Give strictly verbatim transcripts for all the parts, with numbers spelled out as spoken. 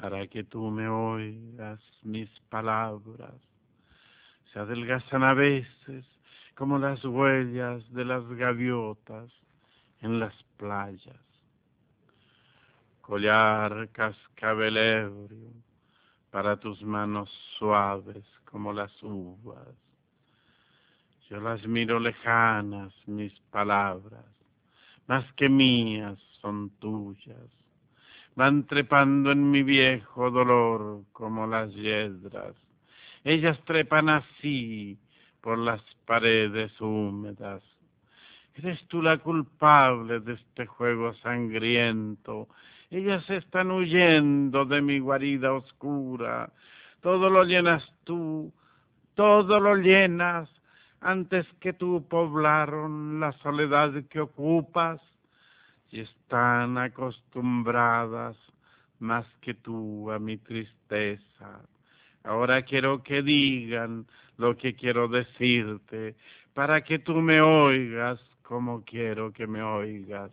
para que tú me oigas mis palabras. Se adelgazan a veces como las huellas de las gaviotas en las playas. Collar cascabel ebrio para tus manos suaves como las uvas. Yo las miro lejanas, mis palabras, más que mías son tuyas. Van trepando en mi viejo dolor como las yedras. Ellas trepan así por las paredes húmedas. Eres tú la culpable de este juego sangriento. Ellas están huyendo de mi guarida oscura. Todo lo llenas tú, todo lo llenas. Antes que tú poblaron la soledad que ocupas y están acostumbradas más que tú a mi tristeza. Ahora quiero que digan lo que quiero decirte, para que tú me oigas como quiero que me oigas.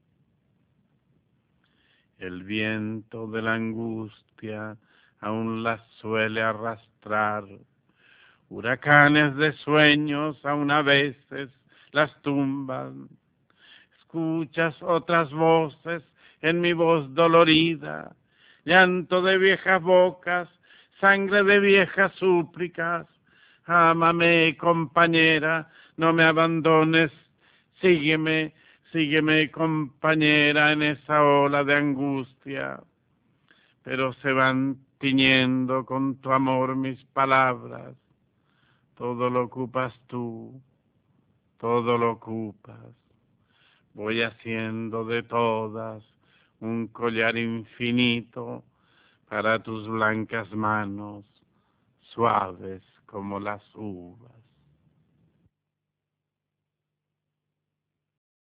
El viento de la angustia aún las suele arrastrar. Huracanes de sueños aún a veces las tumban. Escuchas otras voces en mi voz dolorida, llanto de viejas bocas, sangre de viejas súplicas. Ámame, compañera, no me abandones, sígueme, sígueme, compañera, en esa ola de angustia. Pero se van tiñendo con tu amor mis palabras, todo lo ocupas tú, todo lo ocupas. Voy haciendo de todas un collar infinito para tus blancas manos, suaves como las uvas.